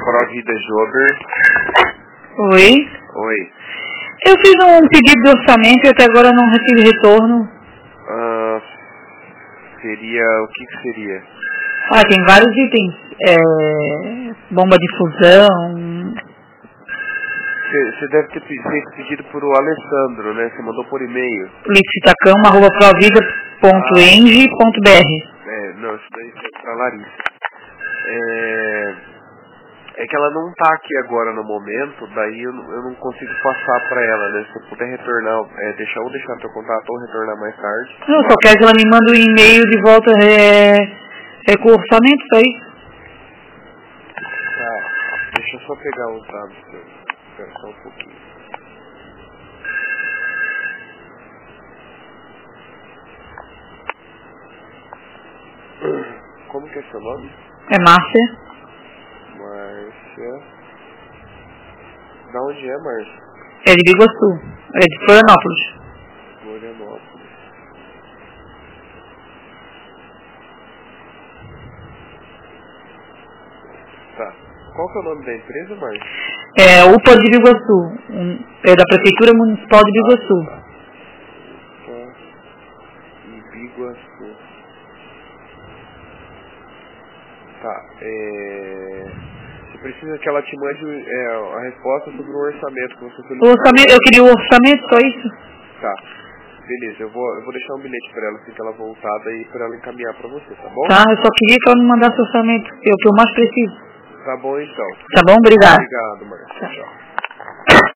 Provida Jober. Oi. Oi. Eu fiz um pedido de orçamento e até agora não recebi retorno. O que seria? Tem vários itens. Bomba de fusão. Você deve ter feito pedido por o Alessandro, né? Você mandou por e-mail. licitacama@provida.eng.br. Não, isso daí foi pra Larissa. É que ela não tá aqui agora no momento, daí eu não consigo passar pra ela, né? Se eu puder retornar, deixar teu contato ou retornar mais tarde. Não, só quero que ela me mande um e-mail de volta com o orçamento, só isso. Tá, deixa eu só pegar os dados. Espera só um pouquinho. Como que é seu nome? É Márcia. Márcia. Da onde é, Márcia? É de Biguaçu. É de Florianópolis. Florianópolis. Tá. Qual que é o nome da empresa, Márcia? É UPA de Biguaçu. É da Prefeitura Municipal de Biguaçu. UPA e Biguaçu. Tá. Você precisa que ela te mande a resposta sobre o orçamento que você solicitou. O orçamento, eu queria o orçamento, só isso. Tá. Beleza, eu vou deixar um bilhete pra ela assim que ela voltar daí pra ela encaminhar pra você, tá bom? Tá, eu só queria que ela me mandasse o orçamento, que é o que eu mais preciso. Tá bom então. Tá bom? Obrigado. Obrigado, Márcia. Tchau.